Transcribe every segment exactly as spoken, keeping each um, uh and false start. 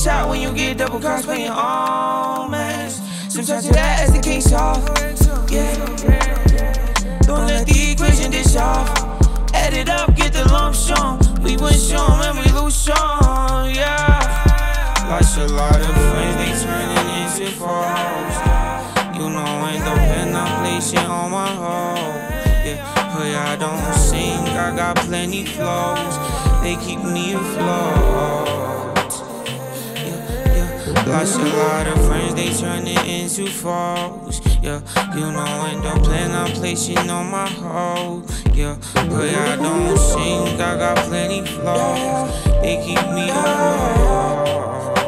shot when you get double cross playing all mess. Sometimes that as the king soft, yeah. Don't let the equation dish off. Add it up, get the lump sum. We win some and we lose some, yeah. Lost a lot of friends, they turning into foes. You know, ain't no pen, I'm placing on my hoe. Yeah, but I don't sing, I got plenty flows. They keep me afloat. Yeah, yeah. Lost a lot of friends, they turning into foes. Yeah, you know, ain't no plan, I'm placing on my hoe. Yeah, but I don't sing, I got plenty flows. They keep me afloat.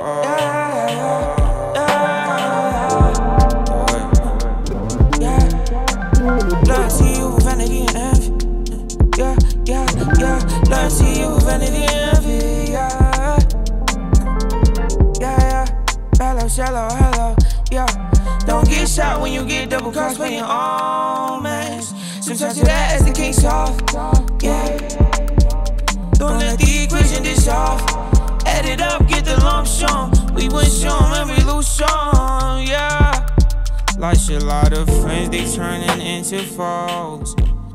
Love to you, vanity and envy, yeah. Yeah, yeah. Hello, shallow, hello, yeah. Don't get shot when you get double cross playing all mess. Sometimes that as the king soft, yeah. Don't let the equation dish off. Add it up, get the lump sum. We win some and we lose some, yeah. Lost a lot of friends, they turning into foes.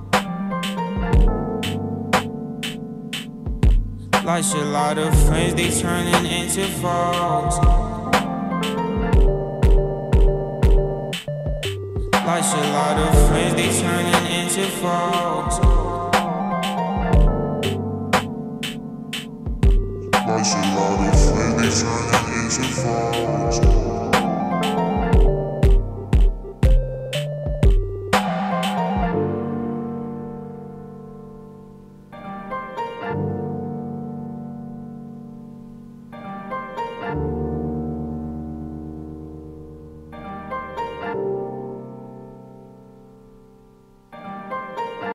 Lost a lot of friends, they turning into foes. Lost a lot of friends, they turning into foes. Lost a lot of friends, they turning into foes.